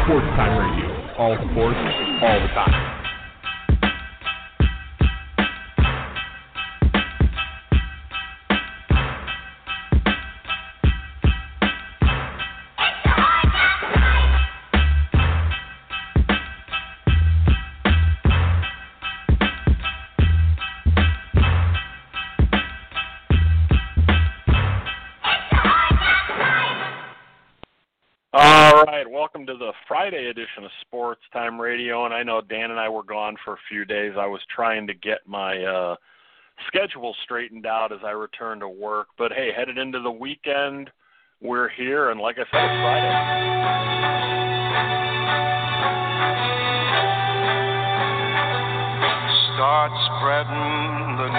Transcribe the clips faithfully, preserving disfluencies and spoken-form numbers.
Sports Time Radio. All sports, all the time. All right, welcome to the Friday edition of Sports Time Radio, and I know Dan and I were gone for a few days. I was trying to get my uh, schedule straightened out as I returned to work, but hey, headed into the weekend, we're here, and like I said, it's Friday. Start spreading the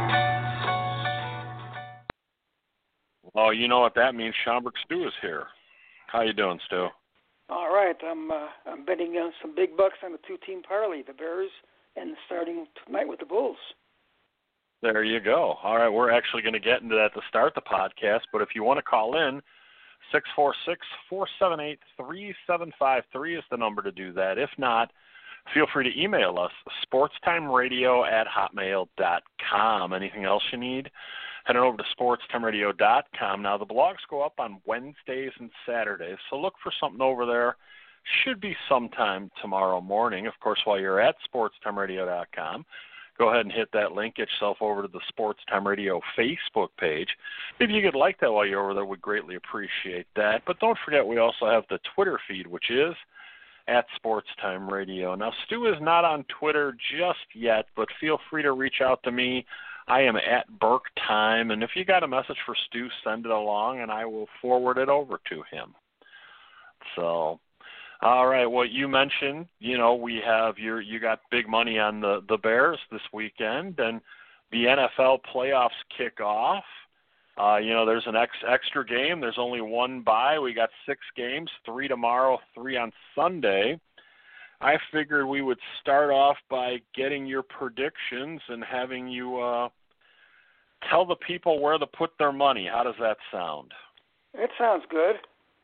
news. Well, you know what that means. Schaumburg Stu is here. How you doing, Stu? All right, I'm uh, I'm betting on some big bucks on the two-team parlay, the Bears, and starting tonight with the Bulls. There you go. All right, we're actually going to get into that to start the podcast, but if you want to call in, six four six, four seven eight, three seven five three is the number to do that. If not, feel free to email us, sportstimeradio at hotmail dot com. Anything else you need? Head on over to sportstimeradio dot com. Now, the blogs go up on Wednesdays and Saturdays, so look for something over there. Should be sometime tomorrow morning. Of course, while you're at sportstimeradio dot com, go ahead and hit that link. Get yourself over to the Sports Time Radio Facebook page. If you could like that while you're over there, we'd greatly appreciate that. But don't forget, we also have the Twitter feed, which is at Sports Time Radio. Now, Stu is not on Twitter just yet, but feel free to reach out to me. I am at Burke Time, and if you got a message for Stu, send it along, and I will forward it over to him. So, all right, well, you mentioned, you know, we have your, you got big money on the, the Bears this weekend, and the N F L playoffs kick off. Uh, you know, there's an ex, extra game. There's only one bye. We got six games, three tomorrow, three on Sunday. I figured we would start off by getting your predictions and having you uh, tell the people where to put their money. How does that sound? It sounds good.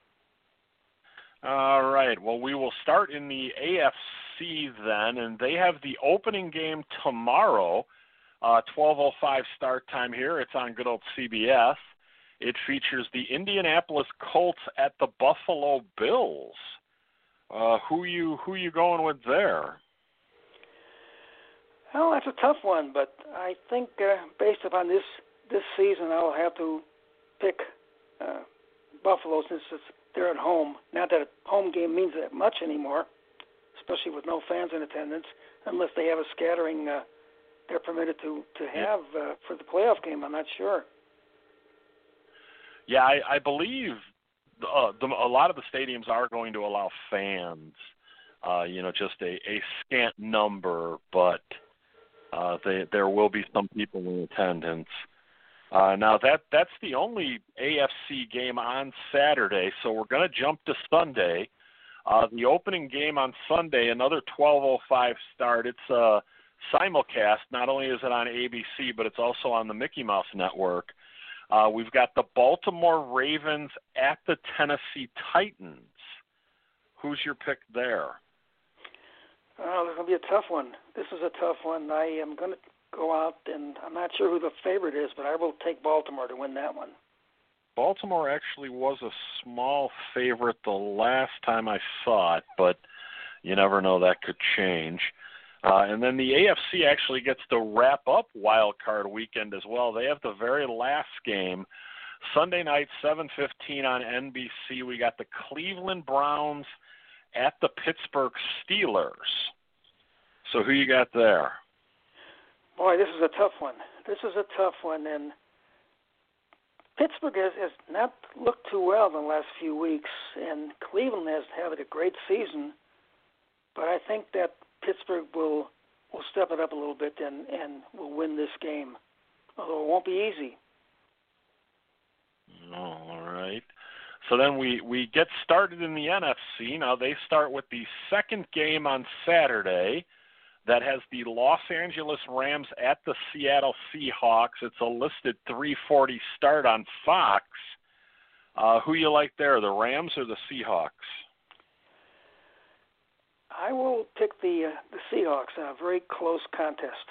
All right. Well, we will start in the A F C then, and they have the opening game tomorrow, uh, twelve oh five start time here. It's on good old C B S. It features the Indianapolis Colts at the Buffalo Bills. Uh, who you who you going with there? Well, that's a tough one, but I think uh, based upon this this season, I'll have to pick uh, Buffalo since it's, they're at home. Not that a home game means that much anymore, especially with no fans in attendance, unless they have a scattering uh, they're permitted to to have uh, for the playoff game. I'm not sure. Yeah, I, I believe. Uh, the, a lot of the stadiums are going to allow fans, uh, you know, just a, a scant number, but uh, they, there will be some people in attendance. Uh, now, that that's the only A F C game on Saturday, so we're going to jump to Sunday. Uh, the opening game on Sunday, another twelve oh five start. It's a simulcast. Not only is it on A B C, but it's also on the Mickey Mouse Network. Uh, we've got the Baltimore Ravens at the Tennessee Titans. Who's your pick there? Oh, this is going to be a tough one. This is a tough one. I am going to go out, and I'm not sure who the favorite is, but I will take Baltimore to win that one. Baltimore actually was a small favorite the last time I saw it, but you never know, that could change. Uh, and then the A F C actually gets to wrap up Wild Card Weekend as well. They have the very last game, Sunday night, seven fifteen on N B C. We got the Cleveland Browns at the Pittsburgh Steelers. So who you got there? Boy, this is a tough one. This is a tough one, and Pittsburgh has, has not looked too well in the last few weeks, and Cleveland has had a great season, but I think that Pittsburgh will will step it up a little bit and, and will win this game, although it won't be easy. All right. So then we, we get started in the N F C. Now they start with the second game on Saturday that has the Los Angeles Rams at the Seattle Seahawks. It's a listed three forty start on Fox. Uh, who you like there, the Rams or the Seahawks? I will pick the uh, the Seahawks in a very close contest.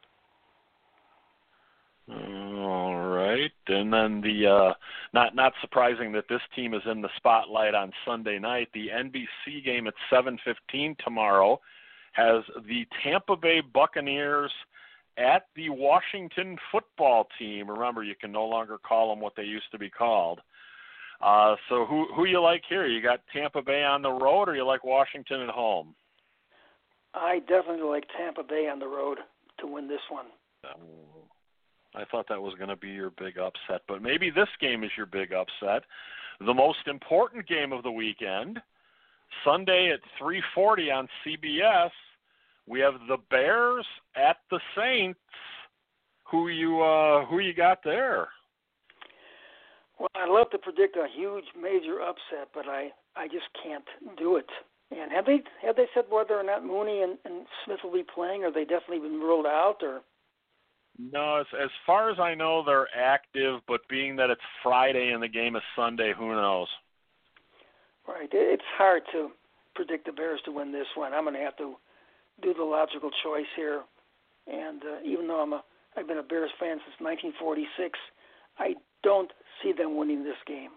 All right, and then the uh, not not surprising that this team is in the spotlight on Sunday night. The N B C game at seven fifteen tomorrow has the Tampa Bay Buccaneers at the Washington Football Team. Remember, you can no longer call them what they used to be called. Uh, so who who you like here? You got Tampa Bay on the road, or you like Washington at home? I definitely like Tampa Bay on the road to win this one. Um, I thought that was going to be your big upset, but maybe this game is your big upset. The most important game of the weekend, Sunday at three forty on C B S, we have the Bears at the Saints. Who you uh, who you got there? Well, I'd love to predict a huge, major upset, but I, I just can't do it. And have they have they said whether or not Mooney and, and Smith will be playing, or they definitely been ruled out? Or no, as as far as I know, they're active, but being that it's Friday and the game is Sunday, who knows? Right, it's hard to predict the Bears to win this one. I'm going to have to do the logical choice here, and uh, even though I'm a I've been a Bears fan since nineteen forty-six, I don't see them winning this game.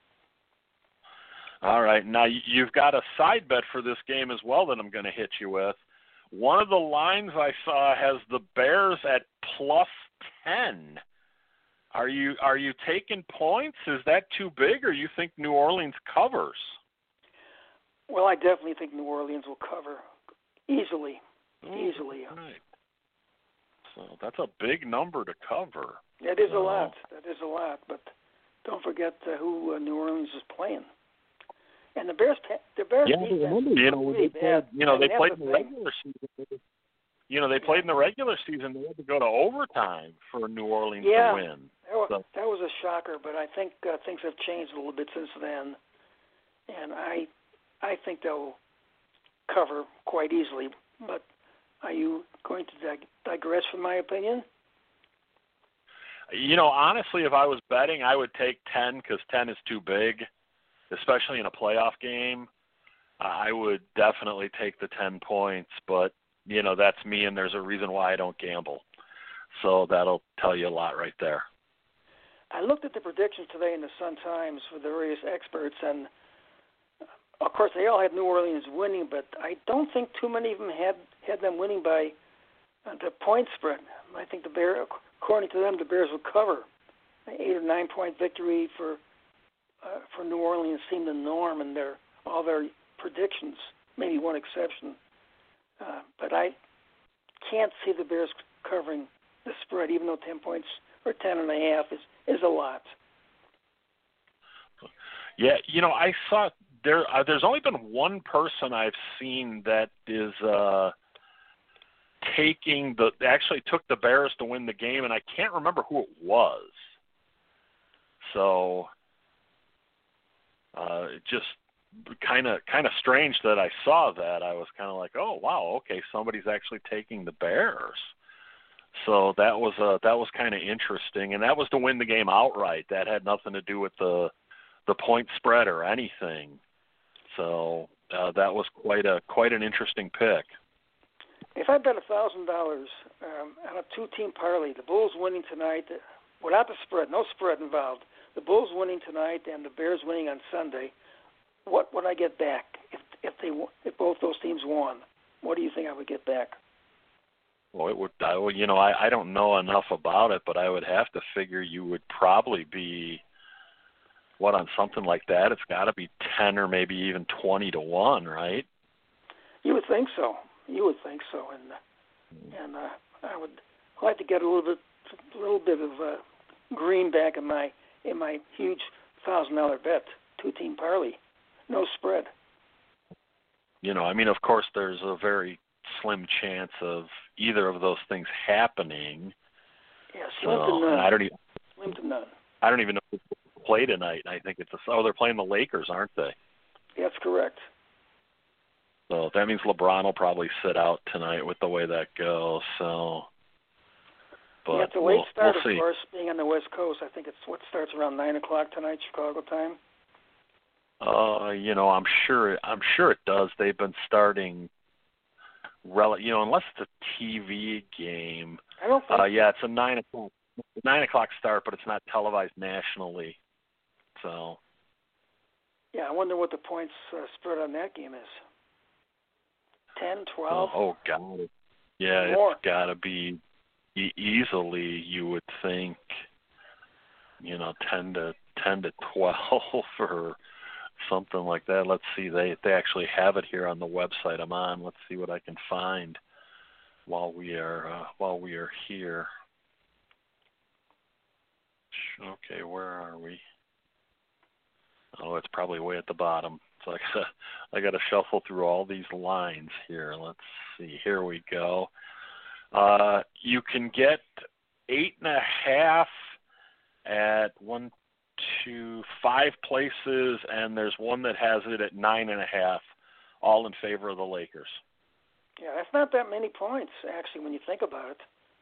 All right. Now, you've got a side bet for this game as well that I'm going to hit you with. One of the lines I saw has the Bears at plus ten. Are you are you taking points? Is that too big, or you think New Orleans covers? Well, I definitely think New Orleans will cover easily, Ooh, easily. Right. So that's a big number to cover. That is so. a lot. That is a lot. But don't forget uh, who uh, New Orleans is playing. And the Bears, the Bears yeah, defense remember, you know, really they played, you know, I mean, they played the in the thing. regular season. You know, they played in the regular season. They had to go to overtime for New Orleans yeah, to win. That was, so. that was a shocker, but I think uh, things have changed a little bit since then. And I, I think they'll cover quite easily. But are you going to dig- digress from my opinion? You know, honestly, if I was betting, I would take ten because ten is too big, especially in a playoff game. I would definitely take the ten points, but, you know, that's me, and there's a reason why I don't gamble. So that'll tell you a lot right there. I looked at the predictions today in the Sun-Times for the various experts, and, of course, they all had New Orleans winning, but I don't think too many of them had, had them winning by uh, the point spread. I think the Bears, according to them, the Bears will cover. An eight or nine point victory for uh, for New Orleans seemed the norm in their all their predictions, maybe one exception. Uh, but I can't see the Bears covering the spread, even though ten points or ten and a half is is a lot. Yeah, you know, I saw there. Uh, there's only been one person I've seen that is. Uh, taking the actually took the Bears to win the game, and I can't remember who it was. So uh, it just kind of kind of strange that I saw that. I was kind of like, oh wow, okay, somebody's actually taking the Bears. So that was uh, that was kind of interesting, and that was to win the game outright. That had nothing to do with the the point spread or anything. So uh, that was quite a quite an interesting pick. If I bet a thousand dollars um, on a two-team parlay, the Bulls winning tonight, without the spread, no spread involved, the Bulls winning tonight and the Bears winning on Sunday, what would I get back if if they if both those teams won? What do you think I would get back? Well, it would. I would, you know, I, I don't know enough about it, but I would have to figure you would probably be what on something like that. It's got to be ten or maybe even twenty to one, right? You would think so. You would think so, and uh, and uh, I would like to get a little bit, a little bit of uh, green back in my in my huge thousand dollar bet, two team parlay, no spread. You know, I mean, of course, there's a very slim chance of either of those things happening. Yeah, slim so, to none. I don't even. Slim to none. I don't even know if they play tonight. I think it's a, oh, they're playing the Lakers, aren't they? That's correct. So that means LeBron will probably sit out tonight with the way that goes. So, but yeah, it's a late we'll, start, we'll of see. course, being on the West Coast. I think it's what starts around nine o'clock tonight, Chicago time. Uh, you know, I'm sure. I'm sure it does. They've been starting rel- you know, unless it's a T V game. I don't think. Uh, yeah, it's a nine o'clock nine o'clock start, but it's not televised nationally. So. Yeah, I wonder what the points uh, spread on that game is. Ten, twelve. Oh, oh God. Yeah, More. It's got to be e- easily. You would think, you know, ten to ten to twelve or something like that. Let's see. They they actually have it here on the website I'm on. Let's see what I can find while we are uh, while we are here. Okay, where are we? Oh, it's probably way at the bottom. So I gotta, I gotta shuffle through all these lines here. Let's see. Here we go. Uh, you can get eight and a half at one, two, five places, and there's one that has it at nine and a half, all in favor of the Lakers. Yeah, that's not that many points, actually, when you think about it.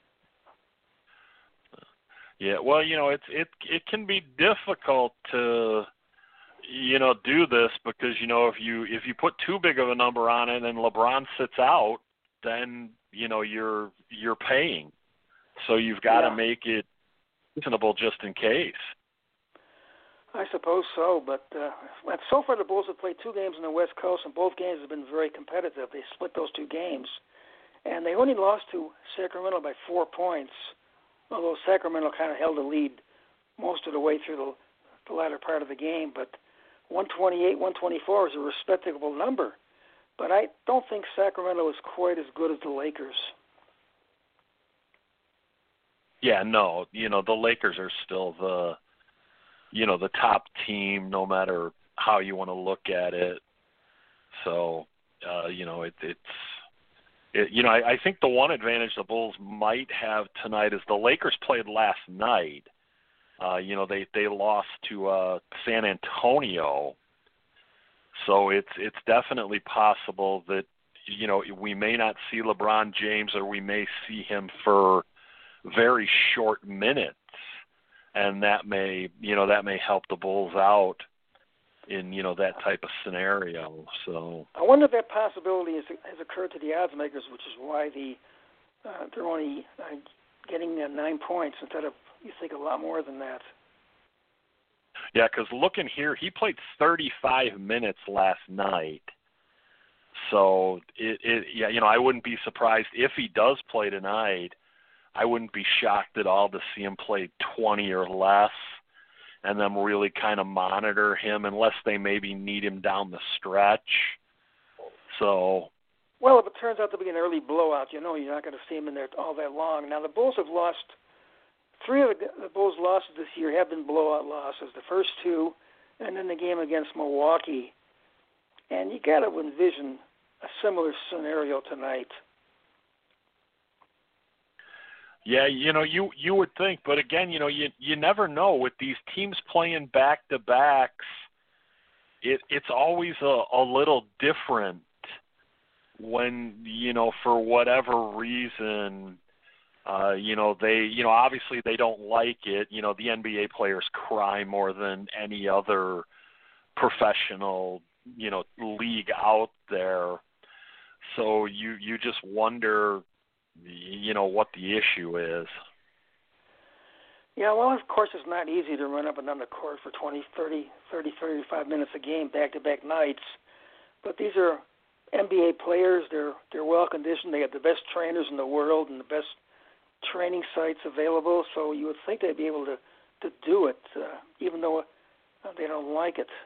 Yeah, well, you know, it's it it can be difficult to, you know, do this because, you know, if you if you put too big of a number on it and LeBron sits out, then, you know, you're you're paying. So you've got to yeah. make it reasonable just in case. I suppose so, but uh, so far the Bulls have played two games on the West Coast, and both games have been very competitive. They split those two games, and they only lost to Sacramento by four points, although Sacramento kind of held the lead most of the way through the, the latter part of the game. But one twenty-eight, one twenty-four is a respectable number, but I don't think Sacramento is quite as good as the Lakers. Yeah, no, you know, the Lakers are still the, you know, the top team, no matter how you want to look at it. So, uh, you know, it, it's, it, you know, I, I think the one advantage the Bulls might have tonight is the Lakers played last night. Uh, you know, they, they lost to uh, San Antonio. So it's it's definitely possible that, you know, we may not see LeBron James, or we may see him for very short minutes. And that may, you know, that may help the Bulls out in, you know, that type of scenario. So I wonder if that possibility has, has occurred to the odds makers, which is why the uh, they're only uh, getting uh, nine points instead of, you think, a lot more than that. Yeah, because looking here, he played thirty-five minutes last night. So it, it, yeah, you know, I wouldn't be surprised if he does play tonight. I wouldn't be shocked at all to see him play twenty or less, and them really kind of monitor him unless they maybe need him down the stretch. So, well, if it turns out to be an early blowout, you know you're not going to see him in there all that long. Now, the Bulls have lost, three of the, the Bulls' losses this year have been blowout losses. The first two, and then the game against Milwaukee. And you got to envision a similar scenario tonight. Yeah, you know, you you would think, but again, you know, you you never know with these teams playing back to backs. It it's always a, a little different when, you know, for whatever reason, uh, you know, they you know obviously they don't like it. You know, the N B A players cry more than any other professional, you know, league out there. So you you just wonder, you know, what the issue is. Yeah, well, of course, it's not easy to run up and down the court for twenty, thirty, thirty, thirty-five minutes a game, back-to-back nights. But these are N B A players. They're they're well-conditioned. They have the best trainers in the world and the best training sites available. So you would think they'd be able to, to do it, uh, even though uh, they don't like it.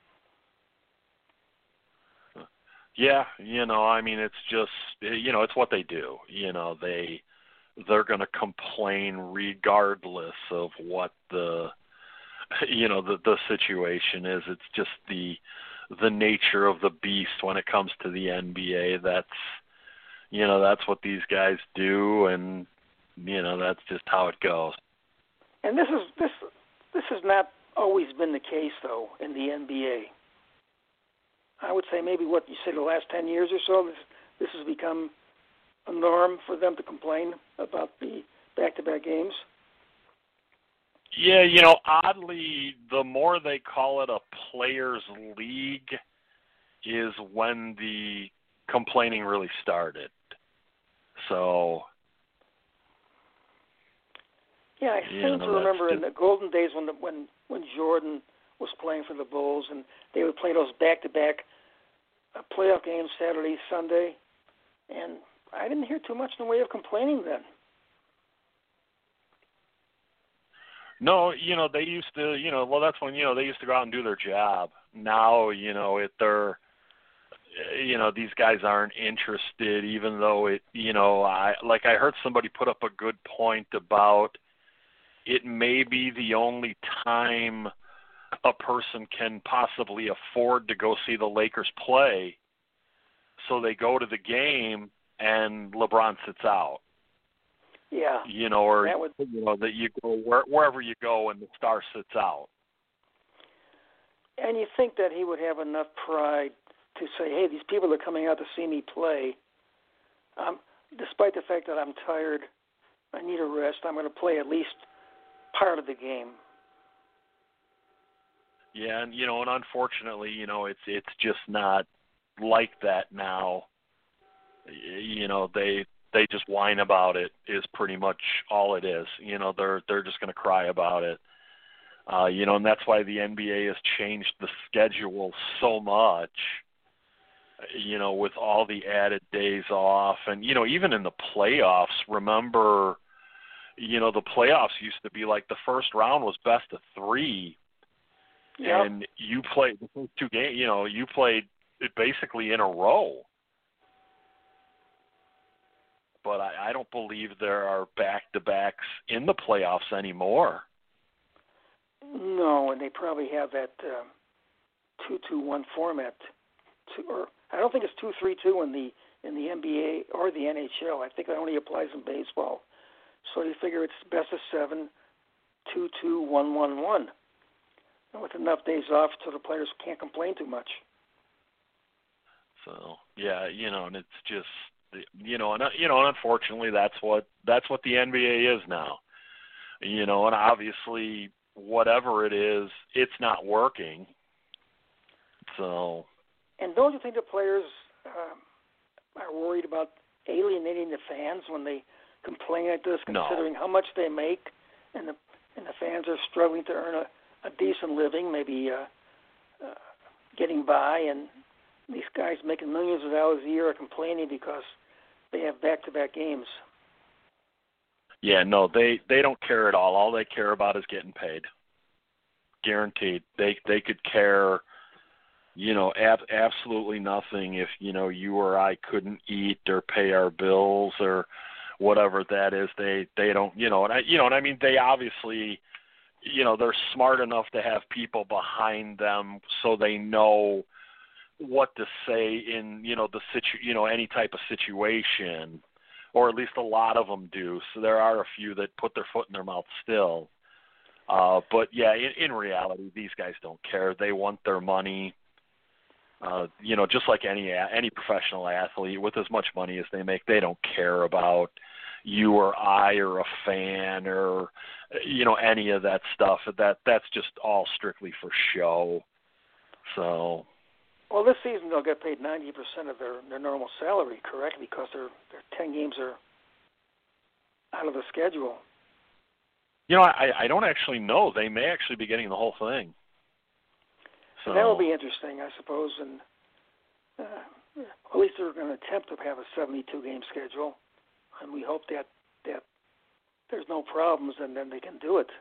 Yeah, you know, I mean, it's just, you know, it's what they do. You know, they, they're going to complain regardless of what the, you know, the, the situation is. It's just the, the nature of the beast when it comes to the N B A. That's, you know, that's what these guys do, and, you know, that's just how it goes. And this is, this, this has not always been the case, though, in the N B A. I would say maybe what you say the last ten years or so, this, this has become a norm for them to complain about the back-to-back games. Yeah, you know, oddly, the more they call it a players' league is when the complaining really started. So, yeah, I you seem know, to remember just, in the golden days when the, when when Jordan was playing for the Bulls and they would play those back-to-back uh, playoff games Saturday, Sunday, and I didn't hear too much in the way of complaining then. No, you know, they used to, you know, well, that's when, you know, they used to go out and do their job. Now, you know, it, they're, you know, these guys aren't interested, even though it, you know, I, like I heard somebody put up a good point about it may be the only time a person can possibly afford to go see the Lakers play. So they go to the game and LeBron sits out. Yeah, you know, or that would, you know that you go where, wherever you go and the star sits out. and you think that he would have enough pride to say, "Hey, these people are coming out to see me play. Um, despite the fact that I'm tired, I need a rest. I'm going to play at least part of the game." Yeah, and you know, and unfortunately, you know, it's it's just not like that now. You know, they. They just whine about it is pretty much all it is. You know, they're they're just going to cry about it. Uh, you know, and that's why the N B A has changed the schedule so much. You know, with all the added days off, and you know, even in the playoffs. Remember, you know, the playoffs used to be like the first round was best of three, Yep. and you played the first two games. You know, you played it basically in a row. But I, I don't believe there are back-to-backs in the playoffs anymore. No, and they probably have that uh, two-two-one format. To, or I don't think it's two-three-two in the in the N B A or the N H L. I think it only applies in baseball. So you figure it's best of seven, two-two-one-one-one, and with enough days off so the players can't complain too much. So yeah, you know, and it's just. You know, and you know, and unfortunately, that's what that's what the N B A is now. You know, and obviously, whatever it is, it's not working. So. And don't you think the players uh, are worried about alienating the fans when they complain like this, considering no. how much they make, and the and the fans are struggling to earn a, a decent living, maybe uh, uh, getting by, and these guys making millions of dollars a year are complaining because they have back-to-back games. Yeah, no, they, they don't care at all. All they care about is getting paid. Guaranteed. They they could care, you know, ab- absolutely nothing if, you know, you or I couldn't eat or pay our bills or whatever that is. They they don't, you know, and I, you know, and I mean, they obviously, you know, they're smart enough to have people behind them so they know what to say in, you know, the situ, you know, any type of situation, or at least a lot of them do. So there are a few that put their foot in their mouth still. Uh, but yeah, in, in reality, these guys don't care. They want their money. Uh, you know, just like any any professional athlete, with as much money as they make, they don't care about you or I or a fan or, you know, any of that stuff. That that's just all strictly for show. So. Well, this season they'll get paid ninety percent of their, their normal salary, correct? Because their their ten games are out of the schedule. You know, I, I don't actually know. They may actually be getting the whole thing. So and that will be interesting, I suppose. And uh, at least they're going to attempt to have a seventy-two game schedule, and we hope that that there's no problems, and then they can do it.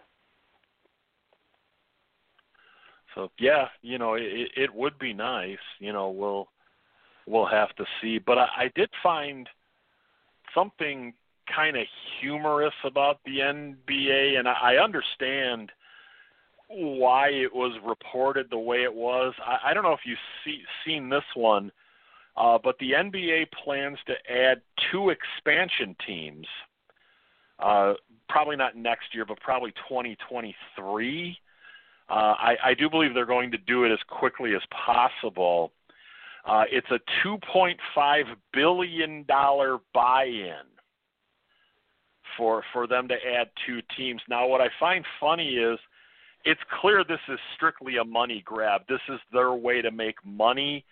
So yeah, you know, it, it would be nice. You know, we'll we'll have to see. But I, I did find something kind of humorous about the N B A, and I, I understand why it was reported the way it was. I, I don't know if you've see, seen this one, uh, but the N B A plans to add two expansion teams. Uh, probably not next year, but probably twenty twenty-three. Uh, I, I do believe they're going to do it as quickly as possible. Uh, it's a two point five billion dollars buy-in for for them to add two teams. Now, what I find funny is it's clear this is strictly a money grab. This is their way to make money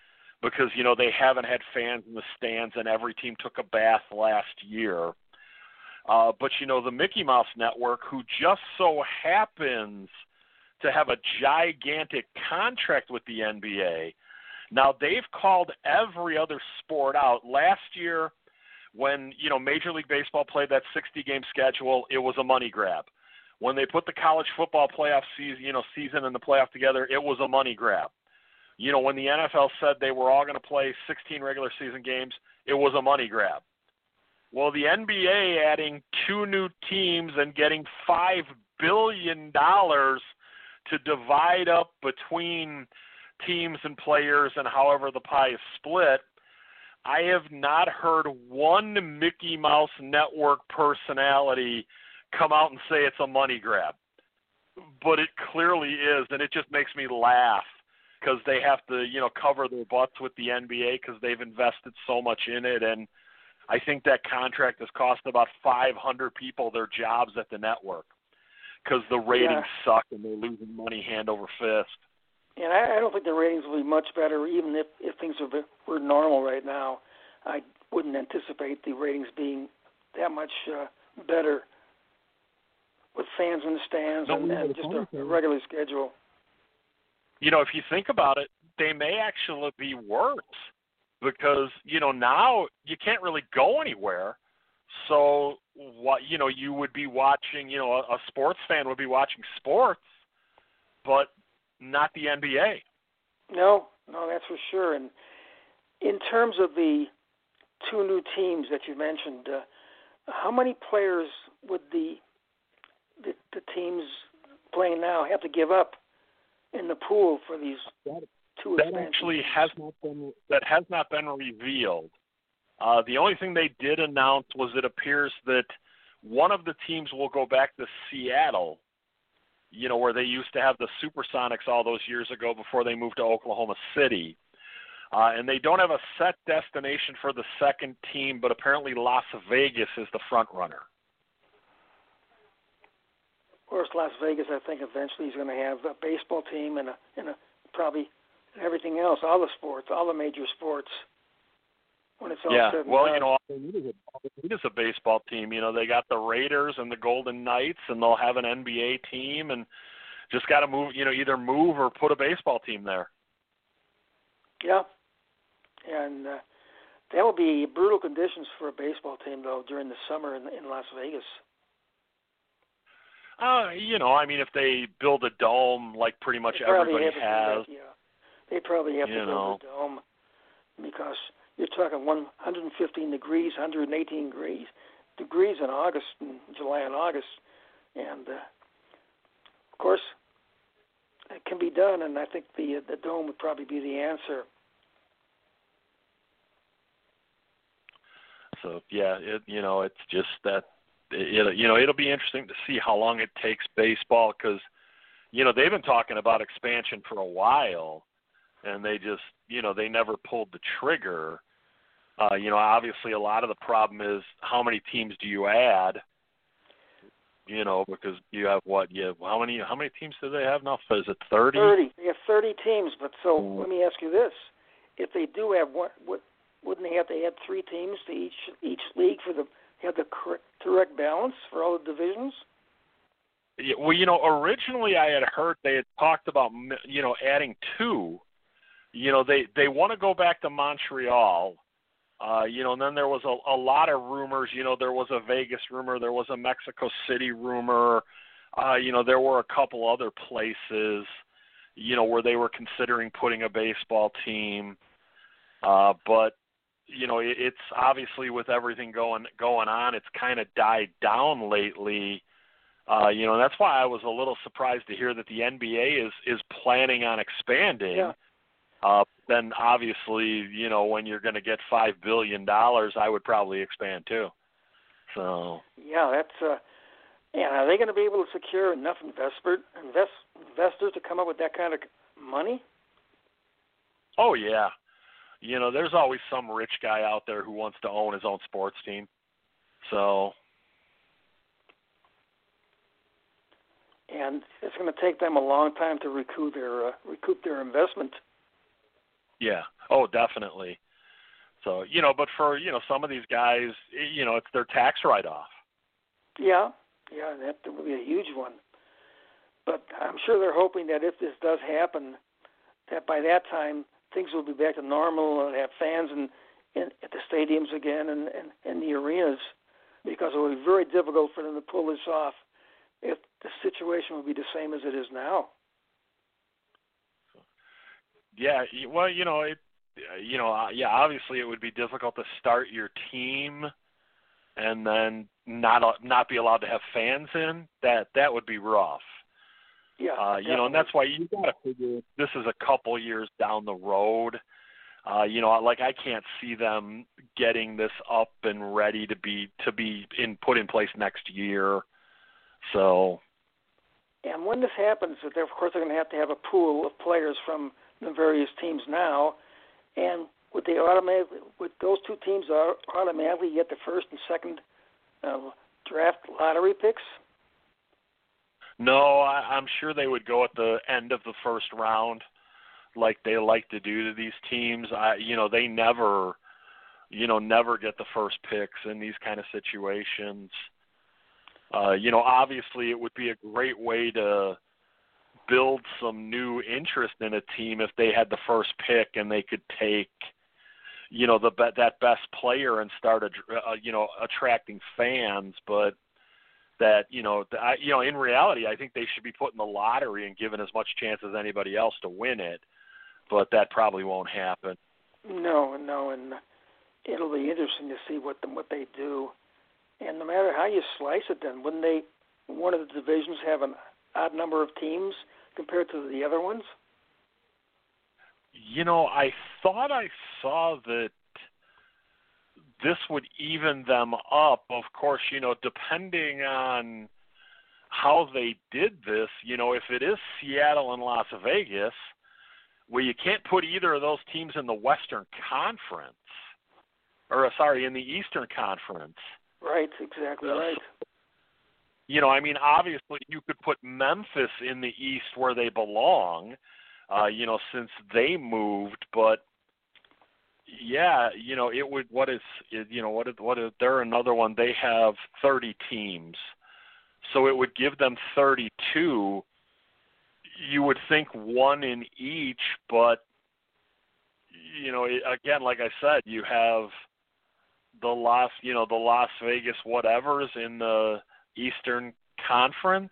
because, you know, they haven't had fans in the stands and every team took a bath last year. Uh, but, you know, the Mickey Mouse Network, who just so happens to have a gigantic contract with the N B A, now they've called every other sport out. Last year, when, you know, Major League Baseball played that sixty-game schedule, it was a money grab. When they put the college football playoff season, you know, season and the playoff together, it was a money grab. You know, when the N F L said they were all going to play sixteen regular season games, it was a money grab. Well, the N B A adding two new teams and getting five billion dollars to divide up between teams and players and however the pie is split, I have not heard one Mickey Mouse Network personality come out and say it's a money grab. But it clearly is, and it just makes me laugh because they have to, you know, cover their butts with the N B A because they've invested so much in it. And I think that contract has cost about five hundred people their jobs at the network because the ratings yeah. suck and they're losing money hand over fist. And I, I don't think the ratings will be much better, even if, if things were, were normal right now. I wouldn't anticipate the ratings being that much uh, better with fans in the stands no, and, and just a, a regular schedule. You know, if you think about it, they may actually be worse because, you know, now you can't really go anywhere. So, what you know, you would be watching, you know, a, a sports fan would be watching sports, but not the N B A. No, no, that's for sure. And in terms of the two new teams that you mentioned, uh, how many players would the, the the teams playing now have to give up in the pool for these that, two that expansions? actually has not been that has not been revealed. Uh, the only thing they did announce was it appears that one of the teams will go back to Seattle, you know, where they used to have the Supersonics all those years ago before they moved to Oklahoma City. Uh, and they don't have a set destination for the second team, but apparently Las Vegas is the front runner. Of course, Las Vegas, I think eventually is going to have a baseball team and a, and a probably everything else, all the sports, all the major sports. When it's all yeah, said and well, done. you know, all they need is a, all they need is a baseball team. You know, they got the Raiders and the Golden Knights, and they'll have an N B A team, and just got to move. You know, either move or put a baseball team there. Yeah, and uh, that will be brutal conditions for a baseball team, though, during the summer in, in Las Vegas. Uh, you know, I mean, if they build a dome like pretty much everybody have has, that, yeah, they probably have to build know. a dome because you're talking one hundred fifteen degrees, one hundred eighteen degrees, degrees in August, and July and August, and uh, of course, it can be done. And I think the the dome would probably be the answer. So yeah, it you know, it's just that it you know it'll be interesting to see how long it takes baseball because you know they've been talking about expansion for a while, and they just you know they never pulled the trigger. Uh, you know, obviously a lot of the problem is how many teams do you add? You know, because you have what? You have, how many? How many teams do they have now? Is it thirty? Thirty. They have thirty teams. But so mm. let me ask you this: if they do have one, what wouldn't they have to add three teams to each each league for the have the correct, correct balance for all the divisions? Yeah, well, you know, originally I had heard they had talked about you know adding two. You know, they they want to go back to Montreal. Uh, you know, and then there was a, a lot of rumors. You know, there was a Vegas rumor, there was a Mexico City rumor. Uh, you know, there were a couple other places, you know, where they were considering putting a baseball team. Uh, but you know, it, it's obviously with everything going going on, it's kind of died down lately. Uh, you know, and that's why I was a little surprised to hear that the N B A is is planning on expanding. Yeah. Uh, then obviously, you know, when you're going to get five billion dollars, I would probably expand too. So. Yeah, that's. Uh, and are they going to be able to secure enough investor invest investors to come up with that kind of money? Oh yeah, you know, there's always some rich guy out there who wants to own his own sports team. So. And it's going to take them a long time to recoup their uh, recoup their investment. Yeah. Oh, definitely. So, you know, but for, you know, some of these guys, you know, it's their tax write-off. Yeah, yeah, that would be a huge one. But I'm sure they're hoping that if this does happen, that by that time things will be back to normal and have fans in, in, at the stadiums again and, and, and the arenas, because it will be very difficult for them to pull this off if the situation will be the same as it is now. Yeah, well, you know, it, you know, uh, yeah, obviously it would be difficult to start your team and then not not be allowed to have fans in. That that would be rough. Yeah, uh, you know, and that's why you got to figure this is a couple years down the road. Uh, you know, like I can't see them getting this up and ready to be to be in put in place next year. So. And when this happens, of course, they're going to have to have a pool of players from the various teams now. And would they automatically, would those two teams automatically get the first and second uh, draft lottery picks? No, I, I'm sure they would go at the end of the first round, like they like to do to these teams. I, you know, they never, you know, never get the first picks in these kind of situations. Uh, you know, obviously it would be a great way to build some new interest in a team if they had the first pick and they could take, you know, the that best player and start, a, uh, you know, attracting fans. But that, you know, I, you know, in reality, I think they should be put in the lottery and given as much chance as anybody else to win it. But that probably won't happen. No, no, and it'll be interesting to see what the, what they do. And no matter how you slice it, then wouldn't they, one of the divisions have an odd number of teams compared to the other ones? You know, I thought I saw that this would even them up. Of course, you know, depending on how they did this, you know, if it is Seattle and Las Vegas, well, you can't put either of those teams in the Western Conference, or sorry, in the Eastern Conference. Right, exactly right. You know, I mean, obviously you could put Memphis in the East where they belong, uh, you know, since they moved, but yeah, you know, it would, what is, you know, what is, what is, they're another one, they have thirty teams, so it would give them thirty-two. You would think one in each, but, you know, again, like I said, you have the Las, you know, the Las Vegas whatevers in the Eastern Conference.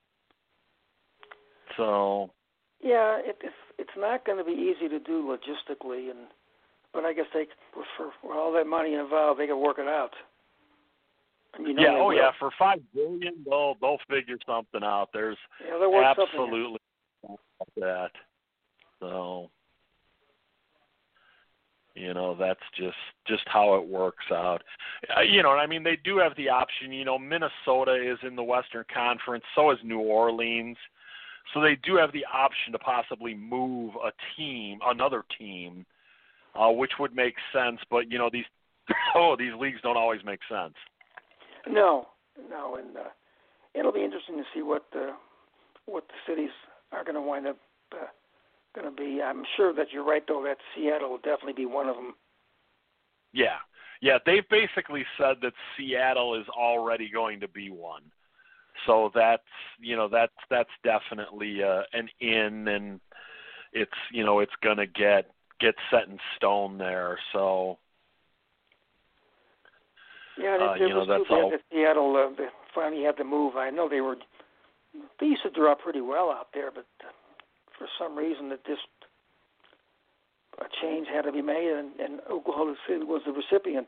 So. Yeah, it, it's it's not going to be easy to do logistically, and but I guess they, for, for all that money involved, they can work it out. And you know yeah. Oh, will. yeah. For five billion, they'll they'll figure something out. There's yeah, they'll work absolutely that. So. You know, that's just, just how it works out. Uh, you know, I mean, they do have the option. You know, Minnesota is in the Western Conference, so is New Orleans. So they do have the option to possibly move a team, another team, uh, which would make sense. But, you know, these oh, these leagues don't always make sense. No, no, and uh, it'll be interesting to see what the, what the cities are going to wind up uh, going to be. I'm sure that you're right, though, that Seattle will definitely be one of them. Yeah. Yeah, they've basically said that Seattle is already going to be one. So that's, you know, that's that's definitely uh, an in, and it's, you know, it's going to get get set in stone there. So yeah, uh, it, you it know, was that's too bad all. that Seattle uh, they finally had to move. I know they were they used to draw pretty well out there, but uh, for some reason that this a change had to be made, and, and Oklahoma City was the recipient.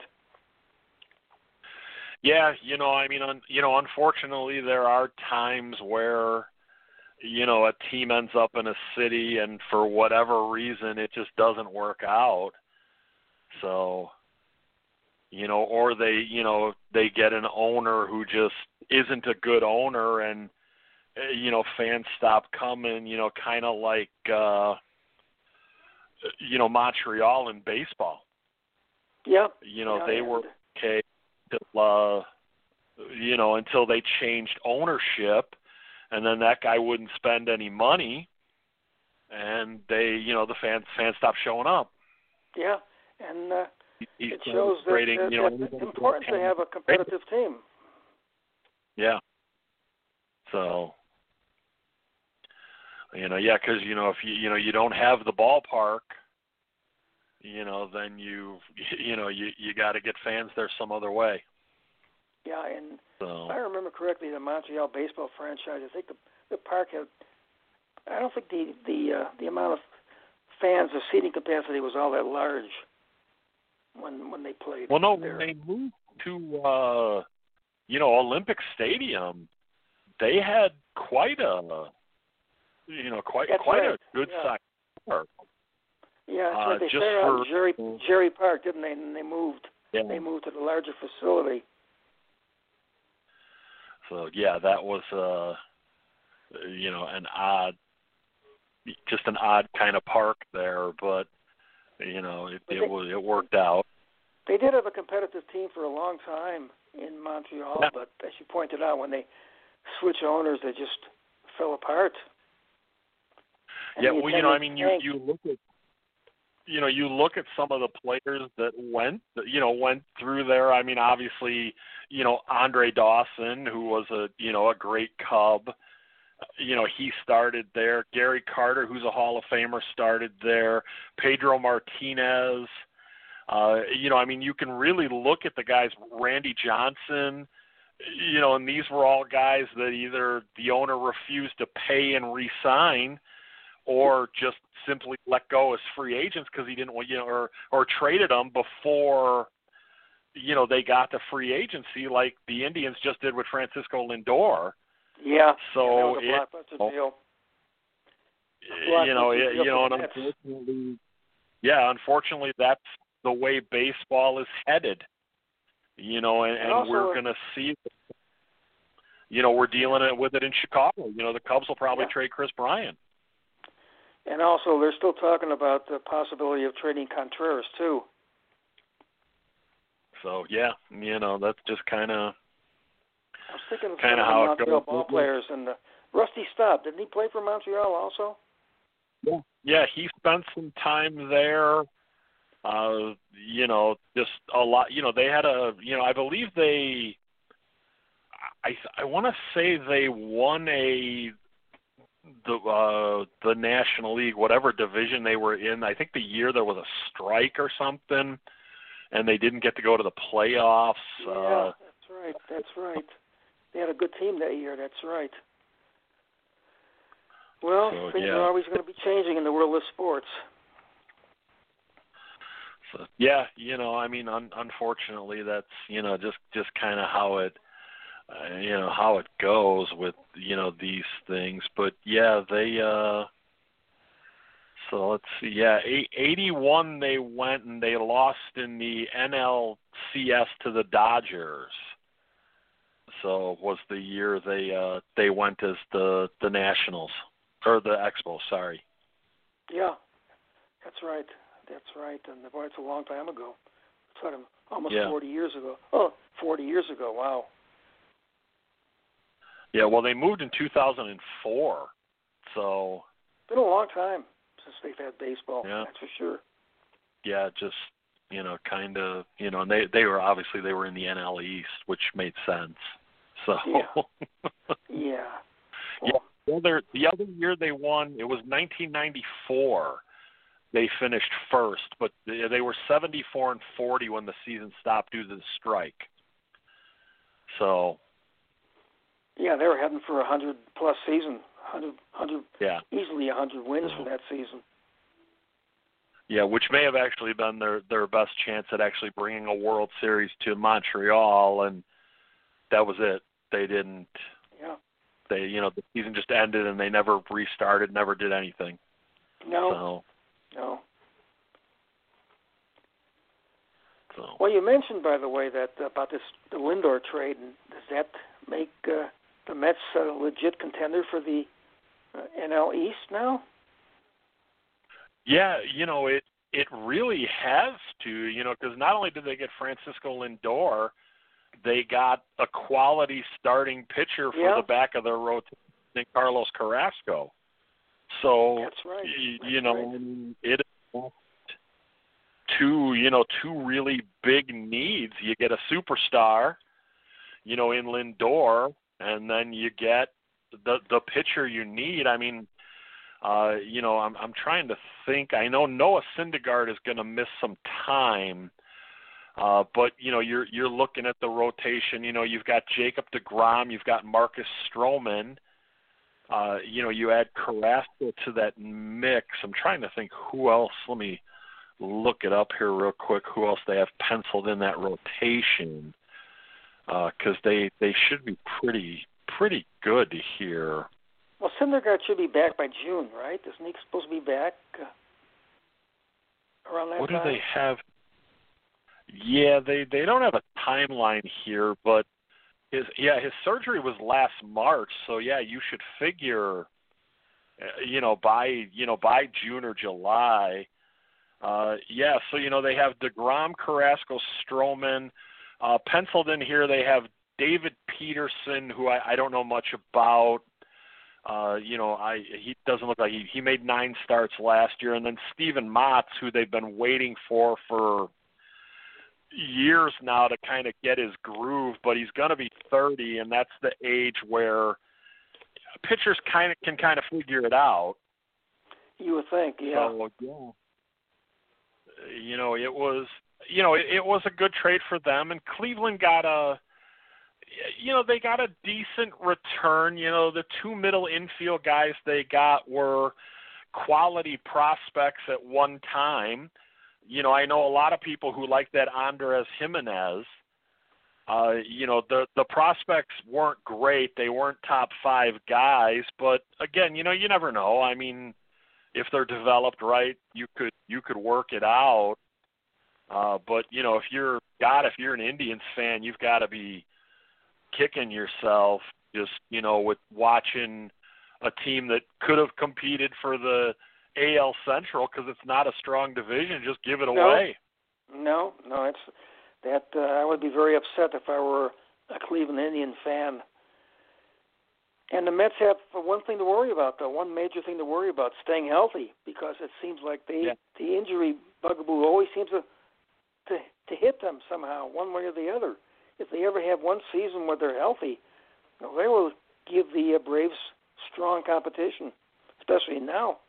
Yeah, you know, I mean, un, you know, unfortunately, there are times where, you know, a team ends up in a city, and for whatever reason, it just doesn't work out. So, you know, or they, you know, they get an owner who just isn't a good owner, and you know, fans stop coming. You know, kind of like, uh, you know, Montreal in baseball. Yeah. You know, yeah, they and... were okay. Uh, you know, until they changed ownership, and then that guy wouldn't spend any money, and they, you know, the fans fans stopped showing up. Yeah, and uh, He, it shows that, rating, that, you know, that it's important to have a competitive team. Yeah. So, you know, yeah, because, you know, if you, you know, you don't have the ballpark, you know, then you, you know, you, you got to get fans there some other way. Yeah, and so. if I remember correctly, the Montreal baseball franchise, I think the, the park had, I don't think the, the, uh, the amount of fans, the seating capacity was all that large when when they played. Well, no, there. when they moved to, uh, you know, Olympic Stadium, they had quite a, you know, quite That's quite right. a good yeah. size park. Yeah, that's uh, right. They just started for, on Jerry Jerry Park, didn't they? And they moved. Yeah. They moved to the larger facility. So yeah, that was, uh, you know, an odd, just an odd kind of park there, but you know, it, But it they, was it worked out. They did have a competitive team for a long time in Montreal, Yeah. but as you pointed out, when they switched owners, they just fell apart. And Yeah, the well, you know, I mean, attendance you tanked. you look at, you know, you look at some of the players that went, you know, went through there. I mean, obviously, you know, Andre Dawson, who was a, you know, a great Cub. You know, he started there. Gary Carter, who's a Hall of Famer, started there. Pedro Martinez. Uh, you know, I mean, you can really look at the guys, Randy Johnson, you know, and these were all guys that either the owner refused to pay and re-sign or just simply let go as free agents because he didn't want, you know, or, or traded them before, you know, they got to free agency like the Indians just did with Francisco Lindor. Yeah, so yeah, that was a blockbuster it, deal. You know, Blockbuster it, deal you know, for and the Mets. unfortunately, yeah, unfortunately, that's the way baseball is headed. You know, and, and also, we're going to see, you know, we're dealing it with it in Chicago. You know, the Cubs will probably Yeah. trade Chris Bryant. And also, they're still talking about the possibility of trading Contreras, too. So, yeah, you know, that's just kind of I was thinking of kind some of of the how it Montreal goes. ball players. And uh, Rusty Staub, didn't he play for Montreal also? Yeah, yeah, he spent some time there. Uh, you know, just a lot. You know, they had a. You know, I believe they. I I want to say they won a the uh, the National League, whatever division they were in. I think the year there was a strike or something, and they didn't get to go to the playoffs. Yeah, Uh, that's right. That's right. They had a good team that year. That's right. Well, So, things yeah. are always going to be changing in the world of sports. So, yeah, you know, I mean, un- unfortunately, that's, you know, just just kind of how it, uh, you know, how it goes with, you know, these things. But yeah, they. Uh, so let's see. Yeah, eighty-one they went and they lost in the N L C S to the Dodgers. So was the year they uh, they went as the the Nationals or the Expos. Sorry. Yeah, that's right. That's right. And boy, it's a long time ago. It's like almost Yeah. forty years ago. Oh, forty years ago. Wow. Yeah, well, they moved in two thousand four, so. It's been a long time since they've had baseball. Yeah. That's for sure. Yeah, just, you know, kind of, you know, and they they were obviously they were in the N L East, which made sense. So. Yeah. Yeah. Yeah. The other the other year they won, it was nineteen ninety-four. They finished first, but they, they were seventy-four and forty when the season stopped due to the strike. So. Yeah, they were heading for a hundred plus season. Hundred, hundred, Yeah. easily a hundred wins Yeah. for that season. Yeah, which may have actually been their their best chance at actually bringing a World Series to Montreal, and that was it. They didn't. Yeah. They, you know, the season just ended, and they never restarted, never did anything. No. So, No. so. Well, you mentioned, by the way, that about this the Lindor trade, and does that make uh, the Mets a legit contender for the uh, N L East now? Yeah, you know, it it really has to, you know, because not only did they get Francisco Lindor, they got a quality starting pitcher for Yeah. the back of their rotation, Carlos Carrasco. So That's right. y- That's you know, right. it two you know two really big needs. You get a superstar, you know, in Lindor, and then you get the the pitcher you need. I mean, uh, you know, I'm I'm trying to think. I know Noah Syndergaard is going to miss some time. Uh, but you know, you're you're looking at the rotation. You know, you've got Jacob deGrom, you've got Marcus Stroman. Uh, you know, you add Carrasco to that mix. I'm trying to think who else. Let me look it up here real quick. Who else they have penciled in that rotation? Because uh, they they should be pretty pretty good here. Well, Syndergaard should be back by June, right? Isn't he supposed to be back uh, around that what time? What do they have? Yeah, they, they don't have a timeline here, but his yeah his surgery was last March, so yeah, you should figure, you know, by you know by June or July. Uh, yeah, so you know they have DeGrom, Carrasco, Stroman, uh, penciled in here. They have David Peterson, who I, I don't know much about. Uh, you know, I he doesn't look like he he made nine starts last year, and then Steven Matz, who they've been waiting for for years now to kind of get his groove, but he's going to be thirty, and that's the age where pitchers kind of can kind of figure it out. You would think, yeah. So, yeah. You know, it was, you know, it, it was a good trade for them, and Cleveland got a, you know, they got a decent return. You know, the two middle infield guys they got were quality prospects at one time. You know, I know a lot of people who like that Andres Jimenez. Uh, you know, the the prospects weren't great. They weren't top five guys, but again, you know, you never know. I mean, if they're developed right, you could you could work it out. Uh, but you know, if you're God, if you're an Indians fan, you've got to be kicking yourself just you know with watching a team that could have competed for the A L Central because it's not a strong division. Just give it no, away. No, no, it's that. Uh, I would be very upset if I were a Cleveland Indian fan. And the Mets have one thing to worry about, though. One major thing to worry about: staying healthy, because it seems like they yeah. the injury bugaboo always seems to, to to hit them somehow, one way or the other. If they ever have one season where they're healthy, you know, they will give the uh, Braves strong competition, especially now.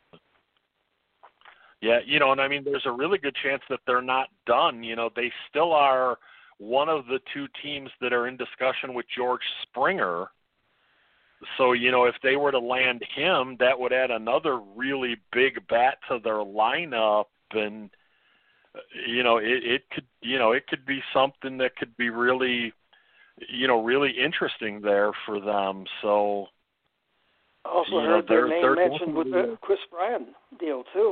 Yeah, you know, and I mean, there's a really good chance that they're not done. You know, they still are one of the two teams that are in discussion with George Springer. So, you know, if they were to land him, that would add another really big bat to their lineup. And, you know, it, it could, you know, it could be something that could be really, you know, really interesting there for them. So, also you heard know, their name mentioned with the Chris Bryant deal, too.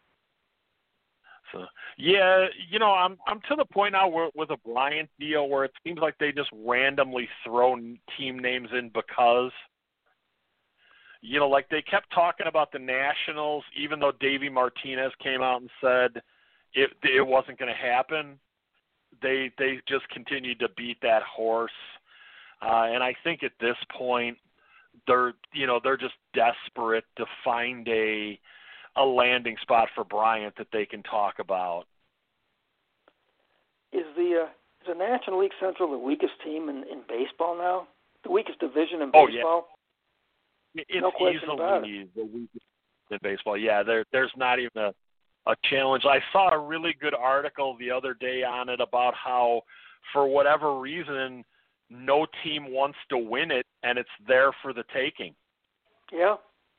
So, yeah, you know, I'm I'm to the point now where, with a Bryant deal where it seems like they just randomly throw team names in because, you know, like they kept talking about the Nationals, even though Davey Martinez came out and said it it wasn't going to happen. They they just continued to beat that horse, uh, and I think at this point they're you know they're just desperate to find a a landing spot for Bryant that they can talk about. Is the uh, is the National League Central the weakest team in, in baseball now? The weakest division in baseball? Oh, yeah. It's no question easily about it. the weakest in baseball. Yeah, there there's not even a, a challenge. I saw a really good article the other day on it about how, for whatever reason, no team wants to win it, and it's there for the taking. Yeah.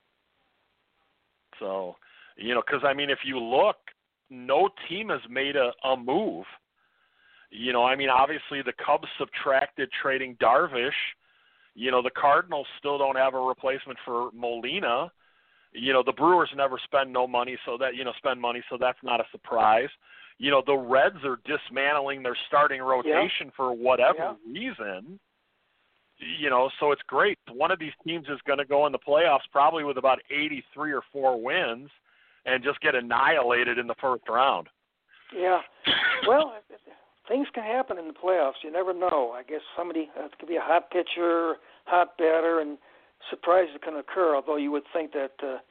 So, you know, because, I mean, if you look, no team has made a, a move. You know, I mean, obviously the Cubs subtracted trading Darvish. You know, the Cardinals still don't have a replacement for Molina. You know, the Brewers never spend no money, so that, you know, spend money, so that's not a surprise. You know, the Reds are dismantling their starting rotation yeah. for whatever yeah. reason. You know, so it's great. One of these teams is going to go in the playoffs probably with about eighty-three or four wins and just get annihilated in the first round. Yeah. Well, things can happen in the playoffs. You never know. I guess somebody, uh, it could be a hot pitcher, hot batter, and surprises can occur, although you would think that uh,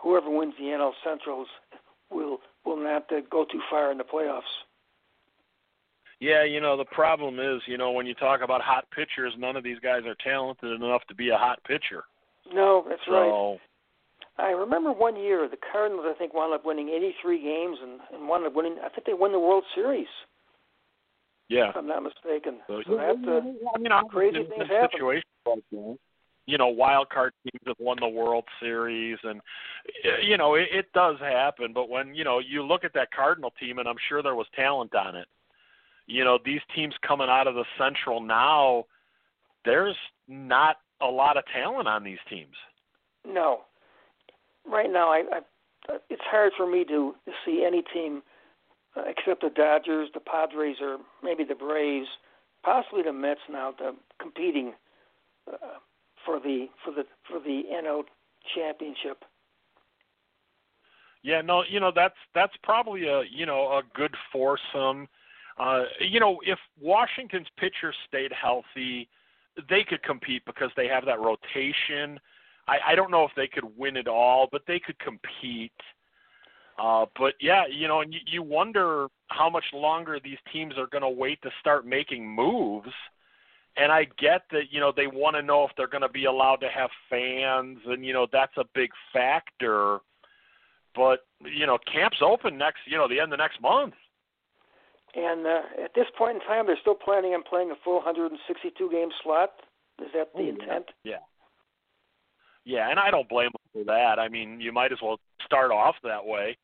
whoever wins the N L Centrals will will not uh, go too far in the playoffs. Yeah, you know, the problem is, you know, when you talk about hot pitchers, none of these guys are talented enough to be a hot pitcher. No, that's so, right. I remember one year the Cardinals, I think, wound up winning eighty-three games and, and wound up winning, I think they won the World Series. Yeah. If I'm not mistaken. So, so yeah, that, uh, I mean, I'm crazy in, things in happen. situations like that. You know, wild card teams have won the World Series, and you know it, it does happen. But when you know you look at that Cardinal team, and I'm sure there was talent on it. You know, these teams coming out of the Central now, there's not a lot of talent on these teams. No, right now I, I it's hard for me to, to see any team uh, except the Dodgers, the Padres, or maybe the Braves, possibly the Mets now, to competing. Uh, for the for the for the N L championship. Yeah, no, you know that's that's probably a you know a good foursome. Uh, you know, if Washington's pitchers stayed healthy, they could compete because they have that rotation. I, I don't know if they could win it all, but they could compete. Uh, but yeah, you know, and you, you wonder how much longer these teams are going to wait to start making moves. And I get that, you know, they want to know if they're going to be allowed to have fans, and, you know, that's a big factor. But, you know, camp's open next, you know, the end of next month. And uh, at this point in time, they're still planning on playing a full one hundred sixty-two game slot. Is that the oh, intent? Yeah. Yeah, and I don't blame them for that. I mean, you might as well start off that way.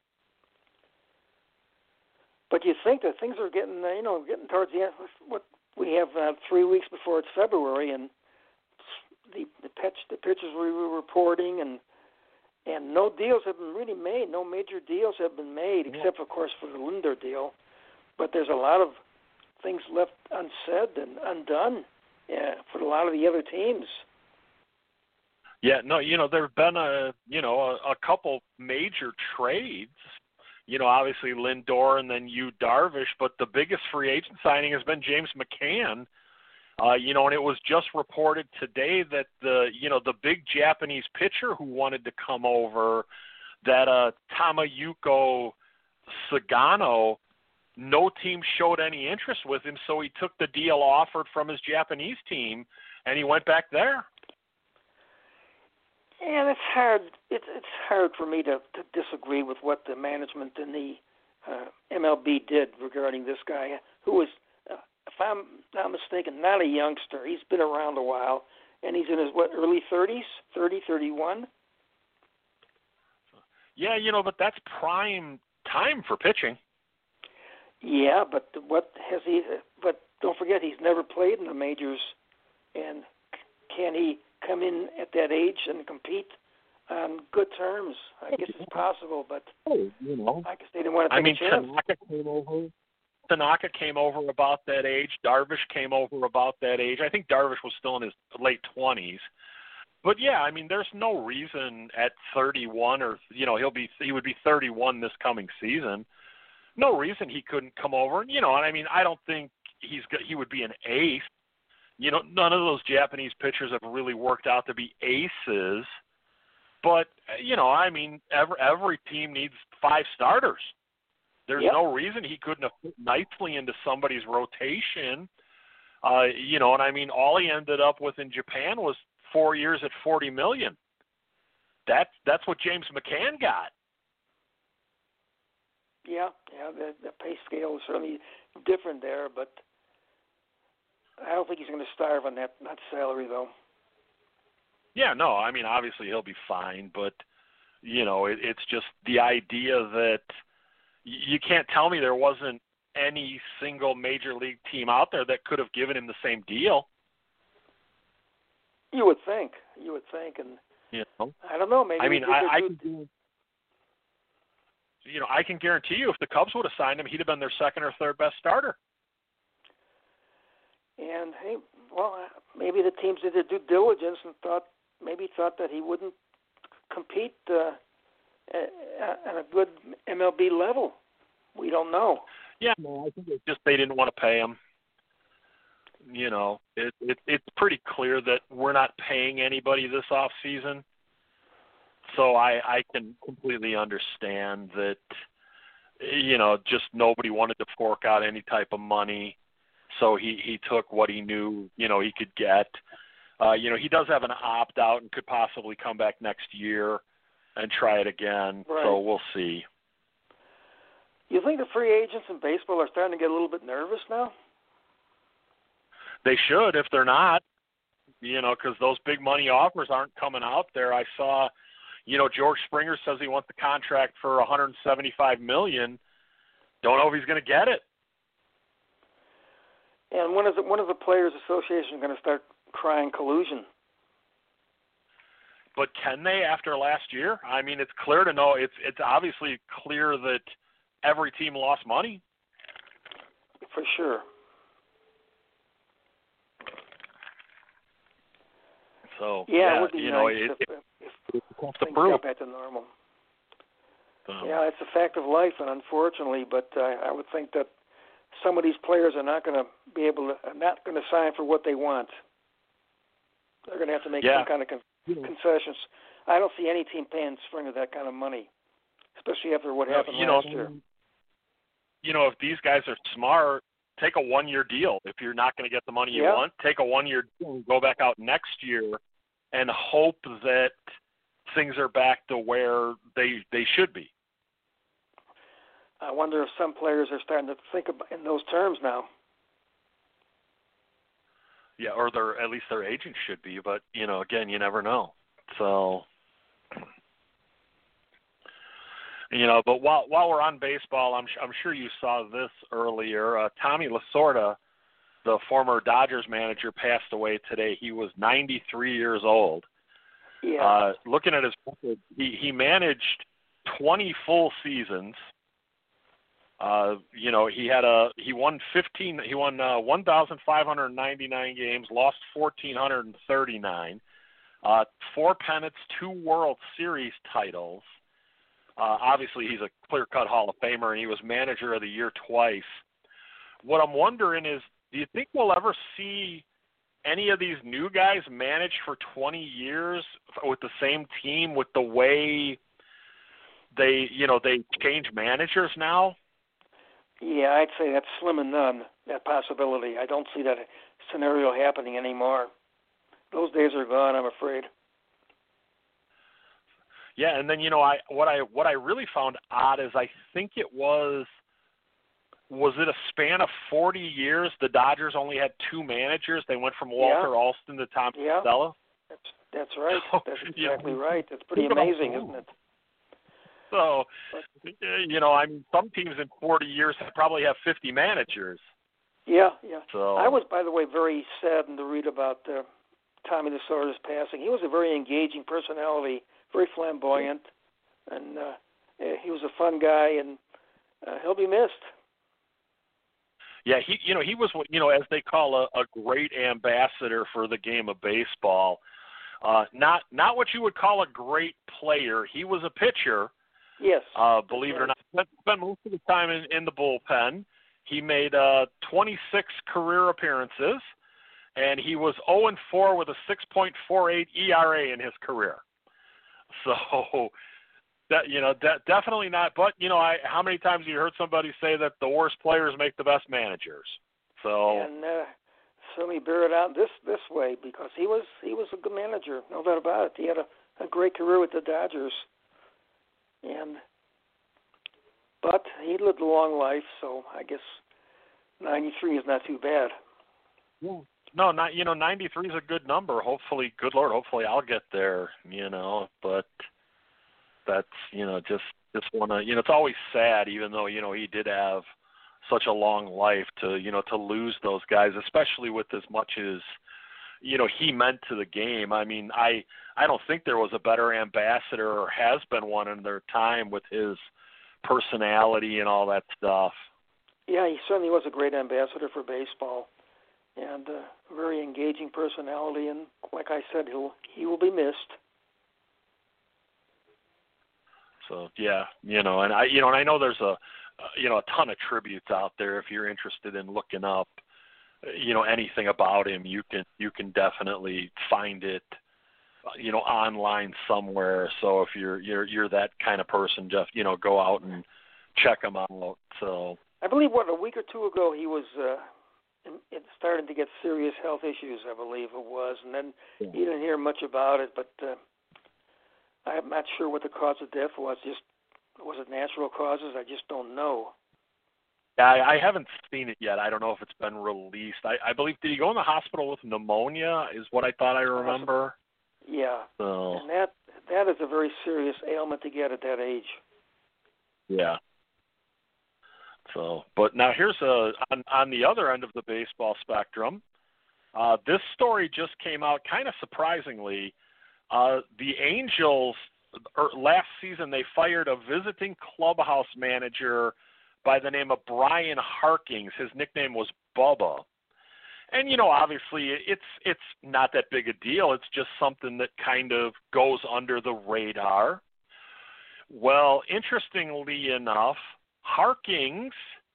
But you think that things are getting, uh, you know, getting towards the end. What we have uh, three weeks before it's February, and the the pitch the pitchers we were reporting, and and no deals have been really made. No major deals have been made, except of course for the Linder deal. But there's a lot of things left unsaid and undone uh, for a lot of the other teams. Yeah, no, you know, there have been a you know a, a couple major trades. You know, obviously Lindor and then Yu Darvish, but the biggest free agent signing has been James McCann. Uh, you know, and it was just reported today that the, you know, the big Japanese pitcher who wanted to come over, that uh, Tamayuko Sagano, no team showed any interest with him, so he took the deal offered from his Japanese team, and he went back there. And it's hard. It's it's hard for me to, to disagree with what the management and the uh, M L B did regarding this guy, who was, uh, if I'm not mistaken, not a youngster. He's been around a while, and he's in his what early thirties, thirty, thirty-one. Yeah, you know, but that's prime time for pitching. Yeah, but what has he? But don't forget, he's never played in the majors, and can he come in at that age and compete on good terms? I guess it's possible, but oh, you know, I guess they didn't want to take I mean, a chance. Tanaka came over. Tanaka came over about that age. Darvish came over about that age. I think Darvish was still in his late twenties. But yeah, I mean, there's no reason at thirty-one, or you know, he'll be he would be thirty-one this coming season. No reason he couldn't come over. You know, and I mean, I don't think he's he would be an ace. You know, none of those Japanese pitchers have really worked out to be aces. But, you know, I mean, every, every team needs five starters. There's yep. no reason he couldn't have fit nicely into somebody's rotation. Uh, you know, and I mean, all he ended up with in Japan was four years at forty million dollars. That's, that's what James McCann got. Yeah, yeah, the, the pay scale is certainly different there, but I don't think he's going to starve on that, that salary, though. Yeah, no, I mean, obviously he'll be fine, but, you know, it, it's just the idea that you can't tell me there wasn't any single major league team out there that could have given him the same deal. You would think. You would think. And you know? I don't know. Maybe I mean, I, I good... can, you know, I can guarantee you if the Cubs would have signed him, he'd have been their second or third best starter. And, hey, well, maybe the teams did their due diligence and thought, maybe thought that he wouldn't compete uh, at a good M L B level. We don't know. Yeah, no, I think it's just they didn't want to pay him. You know, it, it, it's pretty clear that we're not paying anybody this off season. so I, I can completely understand that, you know, just nobody wanted to fork out any type of money. So he, he took what he knew, you know, he could get. Uh, you know, he does have an opt-out and could possibly come back next year and try it again. Right. So we'll see. You think the free agents in baseball are starting to get a little bit nervous now? They should if they're not, you know, because those big money offers aren't coming out there. I saw, you know, George Springer says he wants the contract for one hundred seventy-five million dollars. Don't know if he's going to get it. And when is it, when is the Players Association going to start crying collusion? But can they after last year? I mean, it's clear to know. It's it's obviously clear that every team lost money. For sure. So yeah, yeah it would be you nice know, if, it, if, it, if it's things proof. got back to normal. So. Yeah, it's a fact of life, and unfortunately, but uh, I would think that some of these players are not going to be able to, are not going to sign for what they want. They're going to have to make yeah. some kind of con- concessions. I don't see any team paying Springer that kind of money, especially after what no, happened you last know, year. You know, if these guys are smart, take a one-year deal. If you're not going to get the money you yeah. want, take a one-year deal and go back out next year and hope that things are back to where they they should be. I wonder if some players are starting to think about in those terms now. Yeah, or their at least their agents should be, but you know, again, you never know. So, you know, but while while we're on baseball, I'm I'm sure you saw this earlier. Uh, Tommy Lasorda, the former Dodgers manager, passed away today. He was ninety-three years old. Yeah. Uh, looking at his record, he he managed twenty full seasons. Uh, you know, he had a he won fifteen. He won uh, one thousand five hundred ninety-nine games, lost one thousand four hundred thirty-nine, uh, four pennants, two World Series titles. Uh, obviously, he's a clear-cut Hall of Famer, and he was Manager of the Year twice. What I'm wondering is, do you think we'll ever see any of these new guys manage for twenty years with the same team, with the way they, you know, they change managers now? Yeah, I'd say that's slim and none, that possibility. I don't see that scenario happening anymore. Those days are gone, I'm afraid. Yeah, and then, you know, I what I what I really found odd is I think it was was it a span of forty years the Dodgers only had two managers. They went from Walter yeah. Alston to Tom yeah. Costello. That's that's right. So, that's exactly you know, right. That's pretty amazing, isn't it? So, you know, I mean, some teams in forty years probably have fifty managers. Yeah, yeah. So I was, by the way, very saddened to read about uh, Tommy Lasorda's passing. He was a very engaging personality, very flamboyant, and uh, he was a fun guy, and uh, he'll be missed. Yeah, he, you know, he was, you know, as they call a, a great ambassador for the game of baseball. Uh, not, not what you would call a great player. He was a pitcher. Yes. Uh, believe it or not, spent, spent most of the time in, in the bullpen. He made uh, twenty-six career appearances, and he was oh and four with a six point four eight E R A in his career. So, that you know, that definitely not. But you know, I how many times have you heard somebody say that the worst players make the best managers? So, and uh, certainly bear it out this this way because he was he was a good manager, no doubt about it. He had a, a great career with the Dodgers. And, but he lived a long life, so I guess ninety-three is not too bad. No, not you know, ninety-three is a good number. Hopefully, good Lord, hopefully I'll get there. You know, but that's you know just just wanna you know it's always sad, even though you know he did have such a long life to you know to lose those guys, especially with as much as you know he meant to the game. I mean, I. I don't think there was a better ambassador or has been one in their time with his personality and all that stuff. Yeah, he certainly was a great ambassador for baseball and a very engaging personality. And like I said, he'll he will be missed. So yeah, you know, and I you know, and I know there's a you know a ton of tributes out there. If you're interested in looking up, you know, anything about him, you can you can definitely find it. you know, online somewhere. So if you're you're you're that kind of person, just you know, go out and check him out. So I believe what a week or two ago he was uh, it started to get serious health issues. I believe it was, and then yeah. you didn't hear much about it. But uh, I'm not sure what the cause of death was. Just was it natural causes? I just don't know. Yeah, I, I haven't seen it yet. I don't know if it's been released. I, I believe did he go in the hospital with pneumonia? Is what I thought I remember. Yeah, so, and that that is a very serious ailment to get at that age. Yeah. So, but now here's a on, on the other end of the baseball spectrum. Uh, this story just came out kind of surprisingly. Uh, the Angels er, last season they fired a visiting clubhouse manager by the name of Brian Harkins. His nickname was Bubba. And, you know, obviously it's it's not that big a deal. It's just something that kind of goes under the radar. Well, interestingly enough, Harkins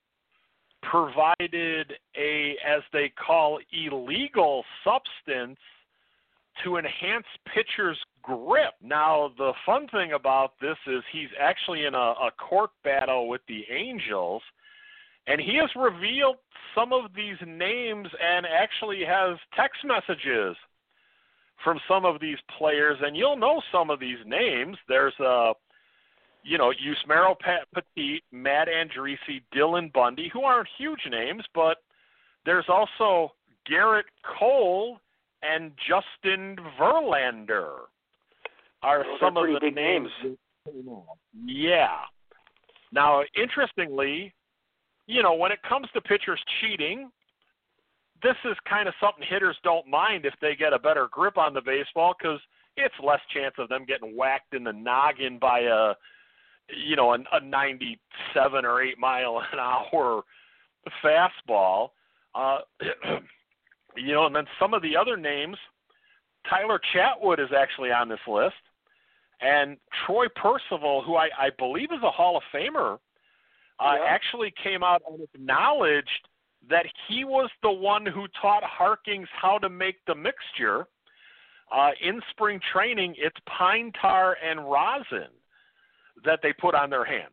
provided a, as they call, illegal substance to enhance pitchers' grip. Now, the fun thing about this is he's actually in a, a court battle with the Angels, and he has revealed some of these names and actually has text messages from some of these players, and you'll know some of these names. There's a, you know, Yusmeiro Petit, Matt Andriese, Dylan Bundy, who aren't huge names, but there's also Garrett Cole and Justin Verlander are Those some are of the big names. names. Yeah. Now, interestingly, you know, when it comes to pitchers cheating, this is kind of something hitters don't mind if they get a better grip on the baseball because it's less chance of them getting whacked in the noggin by a, you know, a, a ninety-seven or eight mile an hour fastball. Uh, you know, and then some of the other names, Tyler Chatwood is actually on this list, and Troy Percival, who I, I believe is a Hall of Famer, uh, yeah. actually came out and acknowledged that he was the one who taught Harkins how to make the mixture. Uh, in spring training, it's pine tar and rosin that they put on their hands.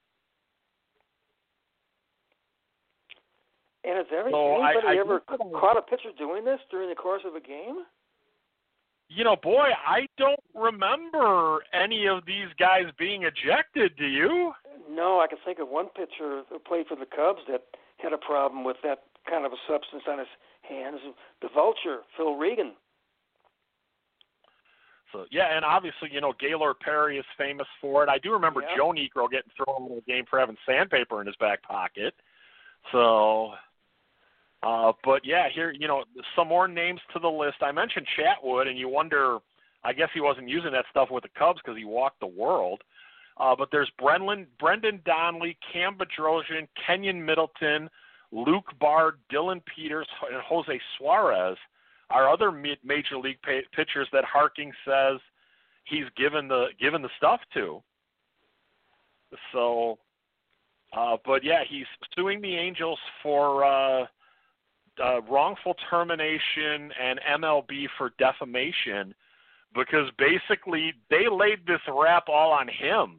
And has every, so anybody I, I ever caught a pitcher doing this during the course of a game? You know, boy, I don't remember any of these guys being ejected. Do you? No, I can think of one pitcher who played for the Cubs that had a problem with that kind of a substance on his hands. The Vulture, Phil Regan. So yeah, and obviously, you know, Gaylord Perry is famous for it. I do remember yeah. Joe Niekro getting thrown in a game for having sandpaper in his back pocket. So, uh, but yeah, here, you know, some more names to the list. I mentioned Chatwood, and you wonder, I guess he wasn't using that stuff with the Cubs because he walked the world. Uh, but there's Brendan, Brendan Donnelly, Cam Bedrosian, Kenyon Middleton, Luke Bard, Dylan Peters, and Jose Suarez are other major league pitchers that Harkins says he's given the given the stuff to. So, uh, but yeah, he's suing the Angels for uh, uh, wrongful termination and M L B for defamation because basically they laid this rap all on him.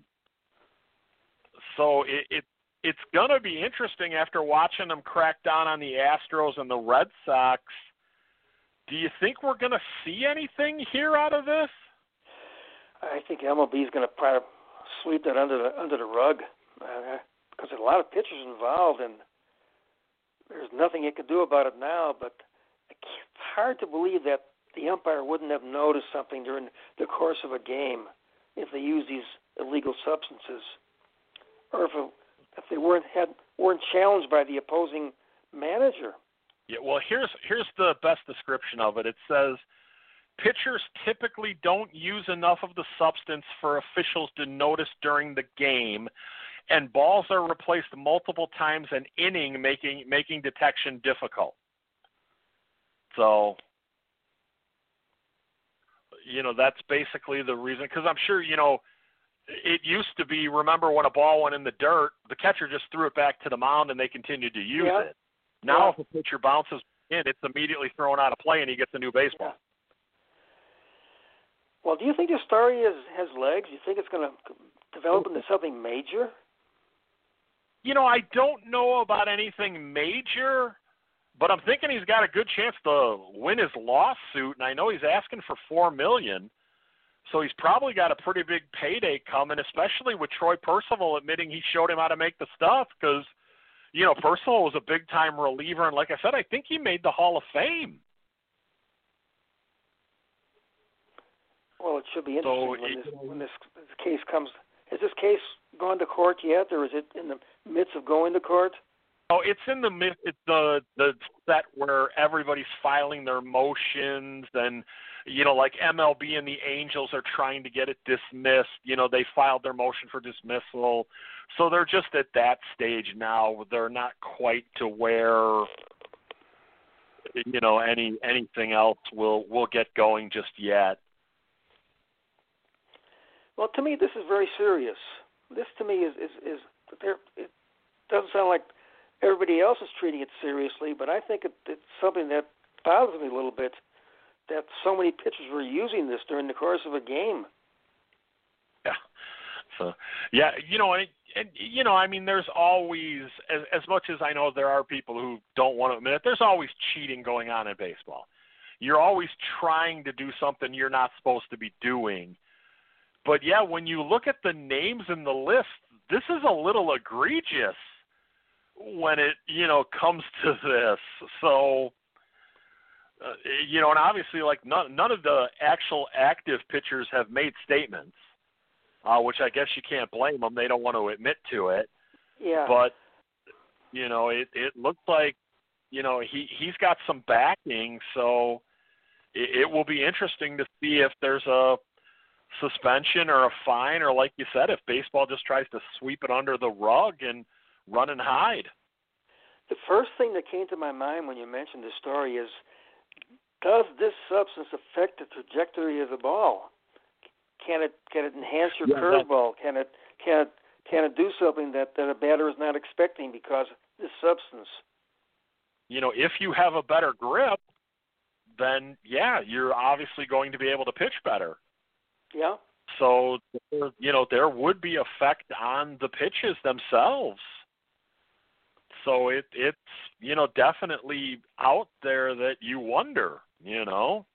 So it, it it's going to be interesting after watching them crack down on the Astros and the Red Sox. Do you think we're going to see anything here out of this? I think M L B is going to probably sweep that under the under the rug uh, because there's a lot of pitchers involved, and there's nothing it can do about it now. But it's hard to believe that the umpire wouldn't have noticed something during the course of a game if they use these illegal substances, or if it, if they weren't had weren't challenged by the opposing manager. Yeah, well, here's here's the best description of it. It says, pitchers typically don't use enough of the substance for officials to notice during the game, and balls are replaced multiple times an inning, making making detection difficult. So, you know, that's basically the reason. Because I'm sure, you know, it used to be, remember when a ball went in the dirt, the catcher just threw it back to the mound and they continued to use yeah. it. Now, yeah. if a pitcher bounces in, it's immediately thrown out of play and he gets a new baseball. Well, do you think this story has, has legs? Do you think it's going to develop into something major? You know, I don't know about anything major, but I'm thinking he's got a good chance to win his lawsuit, and I know he's asking for four million dollars, so he's probably got a pretty big payday coming, especially with Troy Percival admitting he showed him how to make the stuff because, you know, Percival was a big-time reliever, and like I said, I think he made the Hall of Fame. Well, it should be interesting So when, it, this, when this, this case comes. Has this case gone to court yet, or is it in the midst of going to court? Oh, it's in the mid. It's the the set where everybody's filing their motions, and you know, like M L B and the Angels are trying to get it dismissed. You know, they filed their motion for dismissal, so they're just at that stage now. They're not quite to where you know any anything else will will get going just yet. Well, to me, this is very serious. This, to me, is is, is there. It doesn't sound like everybody else is treating it seriously, but I think it, it's something that bothers me a little bit that so many pitchers were using this during the course of a game. Yeah. So, yeah, you know, and, and you know, I mean, there's always, as, as much as I know there are people who don't want to admit it, there's always cheating going on in baseball. You're always trying to do something you're not supposed to be doing. But, yeah, when you look at the names in the list, this is a little egregious when it, you know, comes to this. So, uh, you know, and obviously, like, none, none of the actual active pitchers have made statements, uh, which I guess you can't blame them. They don't want to admit to it. Yeah. But, you know, it, it looks like, you know, he, he's got some backing, so it, it will be interesting to see if there's a suspension or a fine, or like you said, if baseball just tries to sweep it under the rug and run and hide. The first thing that came to my mind when you mentioned this story is, does this substance affect the trajectory of the ball? Can it can it enhance your yeah, curveball? Can it can it can it do something that, that a batter is not expecting because of this substance? You know, if you have a better grip, then yeah, you're obviously going to be able to pitch better. Yeah. So, you know, there would be effect on the pitches themselves. So it it's, you know, definitely out there that you wonder, you know.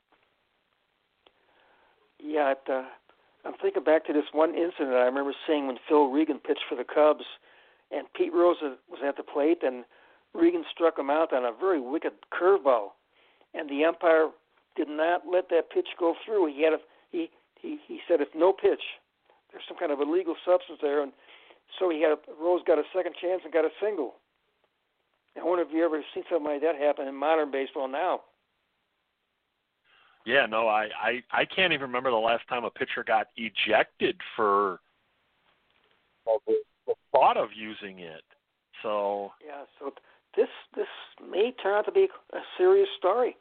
Yeah, it, uh, I'm thinking back to this one incident I remember seeing when Phil Regan pitched for the Cubs, and Pete Rose was at the plate, and Regan struck him out on a very wicked curveball, and the umpire did not let that pitch go through. He had a he. He, he said it's no pitch. There's some kind of illegal substance there, and so he had a, Rose got a second chance and got a single. I wonder if you ever seen something like that happen in modern baseball now. Yeah, no, I, I, I can't even remember the last time a pitcher got ejected for well, the, the thought of using it. So yeah, so this this may turn out to be a serious story.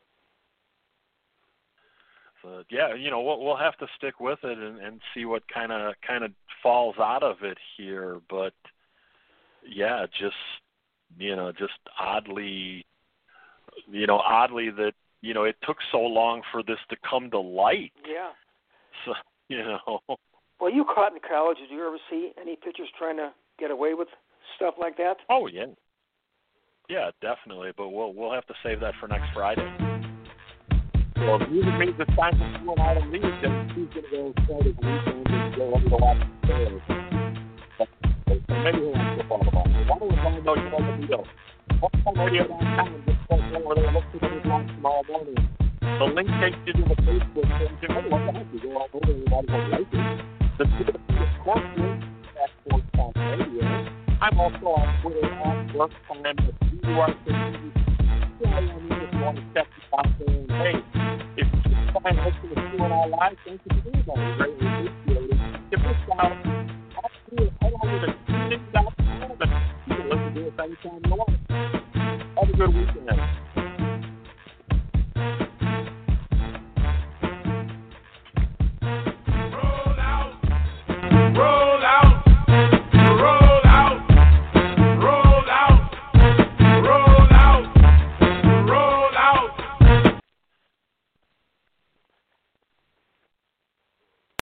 Uh, yeah, you know, we'll, we'll have to stick with it and, and see what kind of kind of falls out of it here. But yeah, just you know, just oddly, you know, oddly that you know it took so long for this to come to light. Yeah. So you know. Well, you caught in college. Did you ever see any pitchers trying to get away with stuff like that? Oh yeah. Yeah, definitely. But we'll we'll have to save that for next Friday. Well, if you made the time to go out of league, then he's going to go start his weekend and go over the last players. Maybe he'll have football tomorrow. Why don't we find out you know the deal? What's on radio dot com and just go over there and look at his lunch tomorrow morning. The link takes you to the Facebook page, and hey, what the heck, you go all over, everybody will like it. The Twitter is Sports Link at Sports Talk Radio. I'm also on Twitter at WorkTime at B U R C. Yeah, I mean, if you want to check us out there, and hey, if you just find listening to Q and R Live, thank you for doing that. We greatly appreciate it. Give us out. Head over to